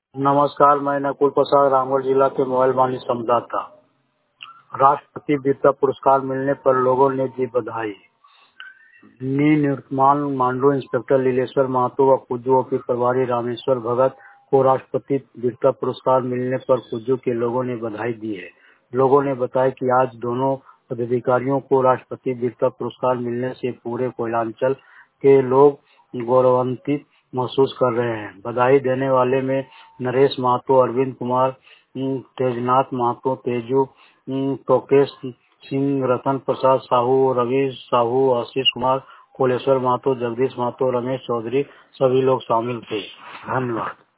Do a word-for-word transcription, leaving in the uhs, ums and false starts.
नमस्कार, मैं नकुल प्रसाद रामगढ़ जिला के मोबाइल वाणी संवाददाता। राष्ट्रपति वीरता पुरस्कार मिलने पर लोगों ने दी बधाई। निवर्तमान मांडू इंस्पेक्टर लीलेश्वर महतो व कुज्जू ओपी प्रभारी रामेश्वर भगत को राष्ट्रपति वीरता पुरस्कार मिलने पर कुज्जू के लोगों ने बधाई दी है। लोगों ने बताया कि आज दोनों पदाधिकारियों को राष्ट्रपति वीरता पुरस्कार मिलने से पूरे कोयलांचल के लोग गौरवान्वित महसूस कर रहे हैं। बधाई देने वाले में नरेश महतो, अरविंद कुमार, तेजनाथ महतो, तेजू, टोकेश सिंह, रतन प्रसाद साहू, रवि साहू, आशीष कुमार, कोलेश्वर महतो, जगदीश महतो, रमेश चौधरी सभी लोग शामिल थे। धन्यवाद।